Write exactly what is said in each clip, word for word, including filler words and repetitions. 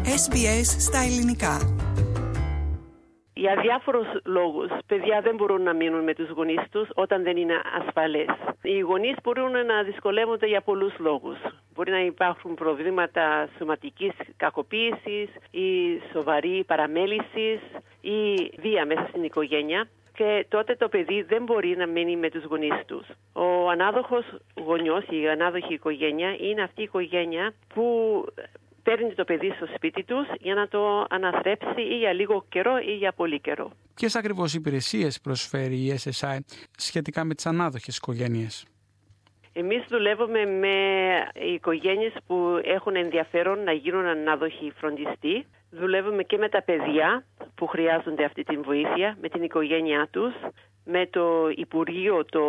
Ες Μπι Ες στα ελληνικά. Για διάφορους λόγους, παιδιά δεν μπορούν να μείνουν με τους γονείς τους όταν δεν είναι ασφαλές. Οι γονείς μπορούν να δυσκολεύονται για πολλούς λόγους. Μπορεί να υπάρχουν προβλήματα σωματικής κακοποίησης ή σοβαρή παραμέλησης ή βία μέσα στην οικογένεια. Και τότε το παιδί δεν μπορεί να μείνει με τους γονείς τους. Ο ανάδοχος γονιός, η ανάδοχη οικογένεια, είναι αυτή η οικογένεια που παίρνει το παιδί στο σπίτι τους για να το αναθρέψει ή για λίγο καιρό ή για πολύ καιρό. Ποιες ακριβώς υπηρεσίες προσφέρει η Ες Ες Άι σχετικά με τις ανάδοχες οικογένειες? Εμείς δουλεύουμε με οικογένειες που έχουν ενδιαφέρον να γίνουν ανάδοχοι φροντιστή. Δουλεύουμε και με τα παιδιά που χρειάζονται αυτή την βοήθεια, με την οικογένειά τους, με το Υπουργείο, το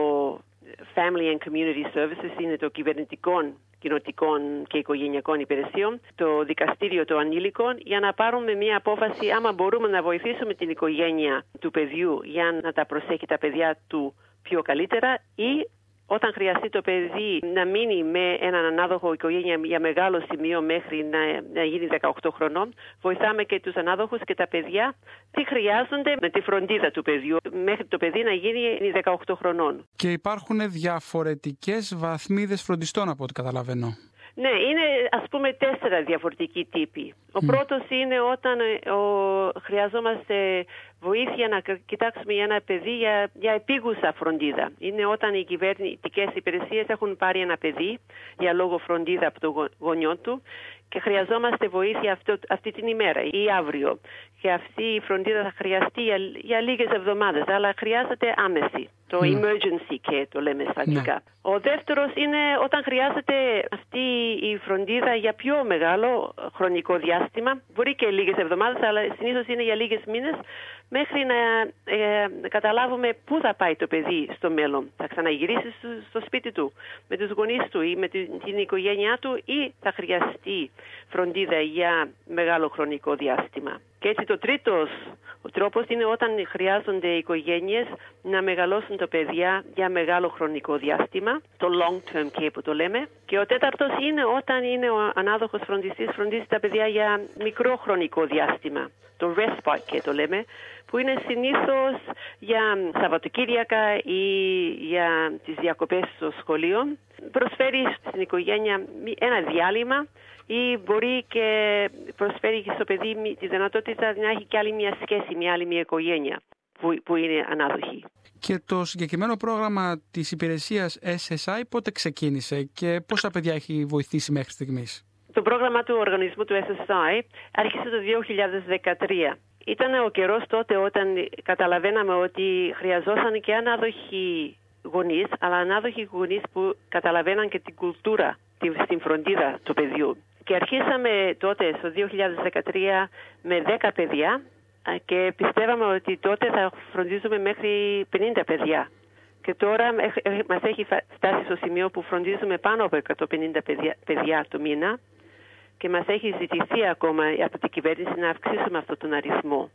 Family and Community Services, είναι το κυβερνητικών, κοινοτικών και οικογενειακών υπηρεσιών, το δικαστήριο των ανήλικων, για να πάρουμε μια απόφαση άμα μπορούμε να βοηθήσουμε την οικογένεια του παιδιού για να τα προσέχει τα παιδιά του πιο καλύτερα ή όταν χρειαστεί το παιδί να μείνει με έναν ανάδοχο οικογένεια για μεγάλο σημείο μέχρι να, να γίνει δεκαοκτώ χρονών, βοηθάμε και τους ανάδοχους και τα παιδιά τι χρειάζονται με τη φροντίδα του παιδιού μέχρι το παιδί να γίνει δεκαοκτώ χρονών. Και υπάρχουν διαφορετικές βαθμίδες φροντιστών από ό,τι καταλαβαίνω. Ναι, είναι ας πούμε τέσσερα διαφορετικοί τύποι. Ο mm. πρώτος είναι όταν ο, χρειαζόμαστε βοήθεια να κοιτάξουμε για ένα παιδί για, για επίγουσα φροντίδα. Είναι όταν οι κυβερνητικές υπηρεσίες έχουν πάρει ένα παιδί για λόγο φροντίδα από το γονιό του και χρειαζόμαστε βοήθεια αυτό, αυτή την ημέρα ή αύριο. Και αυτή η φροντίδα θα χρειαστεί για, για λίγες εβδομάδες, αλλά χρειάζεται άμεση. Το mm. emergency care το λέμε στα αγγλικά. Mm. Ο δεύτερος είναι όταν χρειάζεται αυτή η φροντίδα για πιο μεγάλο χρονικό διάστημα. Μπορεί και λίγες εβδομάδες, αλλά συνήθως είναι για λίγες μήνες, μέχρι να ε, καταλάβουμε πού θα πάει το παιδί στο μέλλον. Θα ξαναγυρίσει στο σπίτι του, με τους γονείς του ή με την, την οικογένειά του ή θα χρειαστεί φροντίδα για μεγάλο χρονικό διάστημα. Και έτσι το τρίτος ο τρόπος είναι όταν χρειάζονται οι οικογένειες να μεγαλώσουν τα παιδιά για μεγάλο χρονικό διάστημα, το long term care που το λέμε. Και ο τέταρτος είναι όταν είναι ο ανάδοχος φροντιστής φροντίζει τα παιδιά για μικρό χρονικό διάστημα, το respite care το λέμε, που είναι συνήθως για Σαββατοκύριακα ή για τις διακοπές στο σχολείο. Προσφέρει στην οικογένεια ένα διάλειμμα ή μπορεί και προσφέρει στο παιδί τη δυνατότητα να έχει και άλλη μια σχέση, μια άλλη μια οικογένεια που, που είναι ανάδοχη. Και το συγκεκριμένο πρόγραμμα της υπηρεσίας Ες Ες Άι πότε ξεκίνησε και πόσα παιδιά έχει βοηθήσει μέχρι στιγμής? Το πρόγραμμα του οργανισμού του Ες Ες Άι άρχισε το δύο χιλιάδες δεκατρία. Ήταν ο καιρός τότε όταν καταλαβαίναμε ότι χρειαζόταν και ανάδοχοι γονείς, αλλά ανάδοχοι γονείς που καταλαβαίναν και την κουλτούρα, την φροντίδα του παιδιού. Και αρχίσαμε τότε στο δύο χιλιάδες δεκατρία με δέκα παιδιά και πιστεύαμε ότι τότε θα φροντίζουμε μέχρι πενήντα παιδιά. Και τώρα μας έχει φτάσει στο σημείο που φροντίζουμε πάνω από εκατόν πενήντα παιδιά, παιδιά το μήνα και μας έχει ζητηθεί ακόμα από την κυβέρνηση να αυξήσουμε αυτόν τον αριθμό.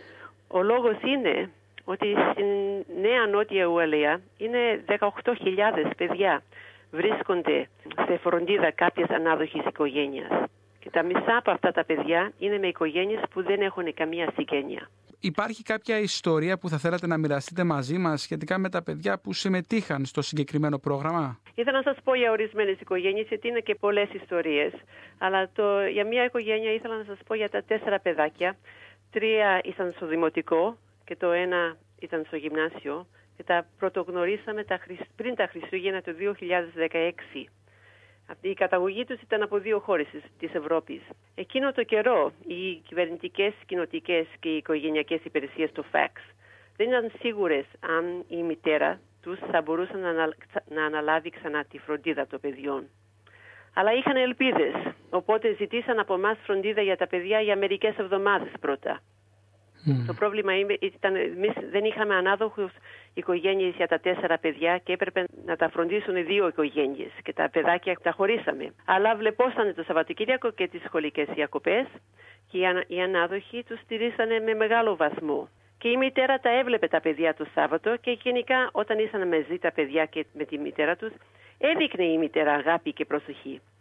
Ο λόγος είναι ότι στην Νέα Νότια Ουαλία είναι δεκαοκτώ χιλιάδες παιδιά βρίσκονται σε φροντίδα κάποιες ανάδοχης οικογένειας. Και τα μισά από αυτά τα παιδιά είναι με οικογένειες που δεν έχουν καμία συγγένεια. Υπάρχει κάποια ιστορία που θα θέλατε να μοιραστείτε μαζί μας σχετικά με τα παιδιά που συμμετείχαν στο συγκεκριμένο πρόγραμμα? Ήθελα να σας πω για ορισμένες οικογένειες, γιατί είναι και πολλές ιστορίες. Αλλά το, για μια οικογένεια ήθελα να σας πω για τα τέσσερα παιδάκια. Τρία ήταν στο δημοτικό και το ένα ήταν στο γυμνάσιο. Και τα πρωτογνωρίσαμε τα, πριν τα Χριστούγεννα το δύο χιλιάδες δεκαέξι. Η καταγωγή τους ήταν από δύο χώρες της Ευρώπης. Εκείνο το καιρό οι κυβερνητικές, κοινοτικές και οι οικογενειακές υπηρεσίες, το φαξ, δεν ήταν σίγουρες αν η μητέρα τους θα μπορούσε να, ανα, να αναλάβει ξανά τη φροντίδα των παιδιών. Αλλά είχαν ελπίδες, οπότε ζητήσαν από εμάς φροντίδα για τα παιδιά για μερικές εβδομάδες πρώτα. Mm. Το πρόβλημα ήταν εμείς δεν είχαμε ανάδοχους οικογένειες για τα τέσσερα παιδιά και έπρεπε να τα φροντίσουν δύο οικογένειες και τα παιδάκια τα χωρίσαμε. Αλλά βλεπόσανε το Σαββατοκύριακο και τις σχολικές διακοπές και οι ανάδοχοι τους στηρίσανε με μεγάλο βαθμό. Και η μητέρα τα έβλεπε τα παιδιά το Σάββατο και γενικά όταν ήσαν μαζί τα παιδιά και με τη μητέρα τους έδειχνε η μητέρα αγάπη και προσοχή.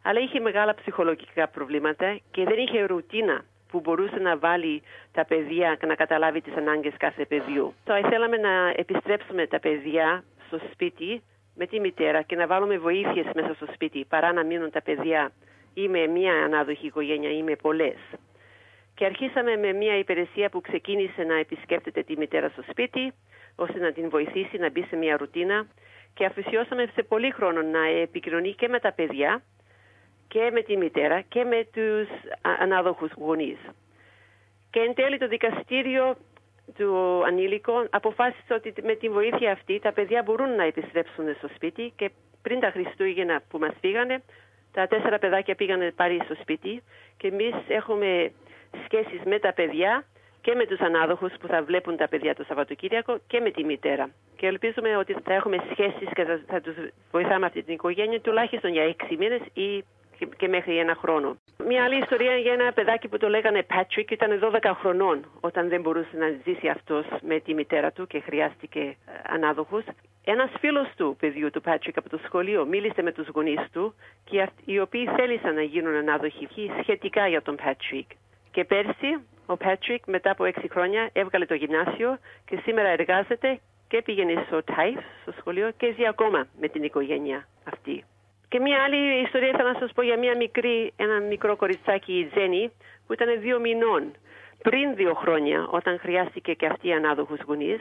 αλλά είχε μεγάλα ψυχολογικά προβλήματα και δεν είχε ρουτίνα που μπορούσε να βάλει τα παιδιά και να καταλάβει τις ανάγκες κάθε παιδιού. So, θέλαμε να επιστρέψουμε τα παιδιά στο σπίτι με τη μητέρα και να βάλουμε βοήθειες μέσα στο σπίτι, παρά να μείνουν τα παιδιά ή με μία ανάδοχη οικογένεια ή με πολλές. Και αρχίσαμε με μία υπηρεσία που ξεκίνησε να επισκέπτεται τη μητέρα στο σπίτι, ώστε να την βοηθήσει να μπει σε μία ρουτίνα, και αφησιώσαμε σε πολύ χρόνο να επικοινωνεί και με τα παιδιά και με τη μητέρα και με τους ανάδοχους γονείς. Και εν τέλει το δικαστήριο του ανήλικων αποφάσισε ότι με τη βοήθεια αυτή τα παιδιά μπορούν να επιστρέψουν στο σπίτι, και πριν τα Χριστούγεννα που μας φύγανε, τα τέσσερα παιδάκια πήγανε πάλι στο σπίτι και εμείς έχουμε σχέσεις με τα παιδιά και με τους ανάδοχους που θα βλέπουν τα παιδιά το Σαββατοκύριακο και με τη μητέρα. Και ελπίζουμε ότι θα έχουμε σχέσεις και θα, θα τους βοηθάμε αυτή την οικογένεια τουλάχιστον για έξι μήνες ή και μέχρι ένα χρόνο. Μια άλλη ιστορία για ένα παιδάκι που το λέγανε Patrick, ήταν δώδεκα χρονών όταν δεν μπορούσε να ζήσει αυτός με τη μητέρα του και χρειάστηκε ανάδοχους. Ένας φίλος του παιδιού του Patrick από το σχολείο μίλησε με τους γονείς του, και αυτοί, οι οποίοι θέλησαν να γίνουν ανάδοχοι σχετικά για τον Patrick. Και πέρσι ο Patrick μετά από έξι χρόνια έβγαλε το γυμνάσιο και σήμερα εργάζεται και πήγαινε στο τάιφ, στο σχολείο, και ζει ακόμα με την οικογένεια αυτή. Και μια άλλη ιστορία ήθελα να σας πω για μια μικρή, ένα μικρό κοριτσάκι, η Τζένι, που ήταν δύο μηνών πριν δύο χρόνια, όταν χρειάστηκε και αυτή η ανάδοχους γονείς.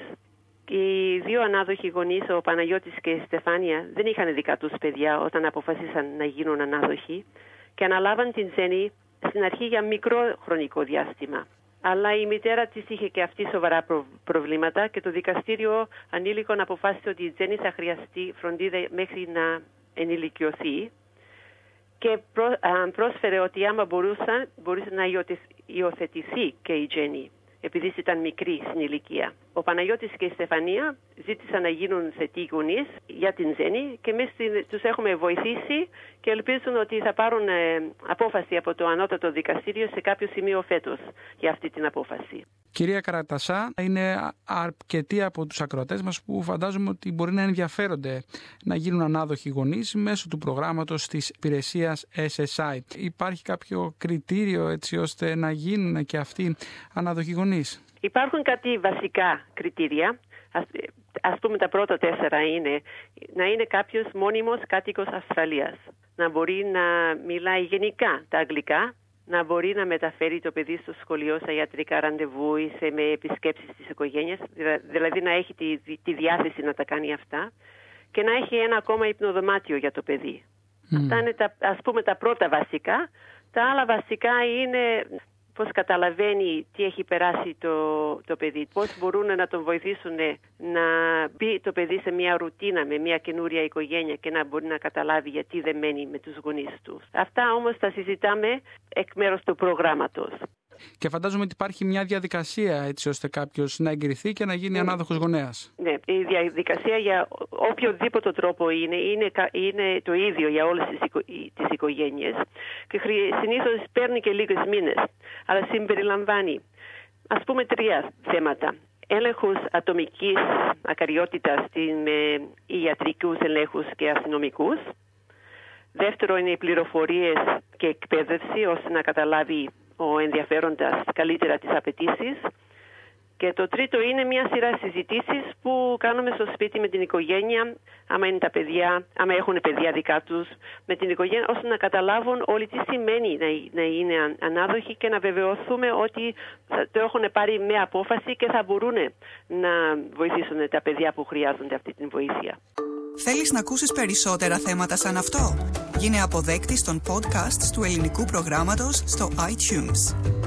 Οι δύο ανάδοχοι γονείς, ο Παναγιώτης και η Στεφάνια, δεν είχαν δικά τους παιδιά όταν αποφασίσαν να γίνουν ανάδοχοι και αναλάβαν την Τζένι στην αρχή για μικρό χρονικό διάστημα. Αλλά η μητέρα της είχε και αυτή σοβαρά προ- προβλήματα και το δικαστήριο ανήλικων αποφάσισε ότι η Τζένι θα χρειαστεί φροντίδα μέχρι να ενηλικιωθεί, και πρό, α, πρόσφερε ότι άμα μπορούσε, μπορούσε να υιοθετηθεί και η Τζένι, επειδή ήταν μικρή στην ηλικία. Ο Παναγιώτης και η Στεφανία ζήτησαν να γίνουν θετοί γονείς για την Τζένι και εμείς τους έχουμε βοηθήσει και ελπίζουν ότι θα πάρουν ε, απόφαση από το ανώτατο δικαστήριο σε κάποιο σημείο φέτος για αυτή την απόφαση. Κυρία Καρατασά, είναι αρκετοί από τους ακροατές μας που φαντάζομαι ότι μπορεί να ενδιαφέρονται να γίνουν ανάδοχοι γονείς μέσω του προγράμματος της υπηρεσίας ες ες άι. Υπάρχει κάποιο κριτήριο έτσι ώστε να γίνουν και αυτοί ανάδοχοι γονείς? Υπάρχουν κάτι βασικά κριτήρια. Ας, ας πούμε τα πρώτα τέσσερα είναι να είναι κάποιος μόνιμος κάτοικος Αυστραλίας, να μπορεί να μιλάει γενικά τα αγγλικά, να μπορεί να μεταφέρει το παιδί στο σχολείο σε ιατρικά ραντεβού ή σε με επισκέψεις της οικογένειας, δηλαδή να έχει τη, τη διάθεση να τα κάνει αυτά, και να έχει ένα ακόμα υπνοδωμάτιο για το παιδί. Mm. Αυτά είναι τα, ας πούμε τα πρώτα βασικά. Τα άλλα βασικά είναι πώς καταλαβαίνει τι έχει περάσει το, το παιδί, πώς μπορούν να τον βοηθήσουν να μπει το παιδί σε μια ρουτίνα με μια καινούρια οικογένεια και να μπορεί να καταλάβει γιατί δεν μένει με τους γονείς του. Αυτά όμως τα συζητάμε εκ μέρους του προγράμματος. Και φαντάζομαι ότι υπάρχει μια διαδικασία έτσι ώστε κάποιος να εγκριθεί και να γίνει mm. ανάδοχος γονέας. Ναι, η διαδικασία για οποιοδήποτε τρόπο είναι, είναι, είναι το ίδιο για όλες τις, οικο, τις οικογένειες και συνήθως παίρνει και λίγες μήνες, αλλά συμπεριλαμβάνει ας πούμε τρία θέματα. Έλεγχος ατομικής ακαριότητας με ιατρικούς ελέγχους και αστυνομικούς. Δεύτερο είναι οι πληροφορίες και εκπαίδευση ώστε να καταλάβει ο ενδιαφέροντας καλύτερα τις απαιτήσεις. Και το τρίτο είναι μια σειρά συζητήσεις που κάνουμε στο σπίτι με την οικογένεια, άμα είναι τα παιδιά, άμα έχουν παιδιά δικά τους, με την οικογένεια, ώστε να καταλάβουν όλοι τι σημαίνει να, να είναι ανάδοχοι και να βεβαιωθούμε ότι το έχουν πάρει με απόφαση και θα μπορούν να βοηθήσουν τα παιδιά που χρειάζονται αυτή την βοήθεια. Θέλεις να ακούσεις περισσότερα θέματα σαν αυτό? Γίνε αποδέκτης των podcasts του ελληνικού προγράμματος στο iTunes.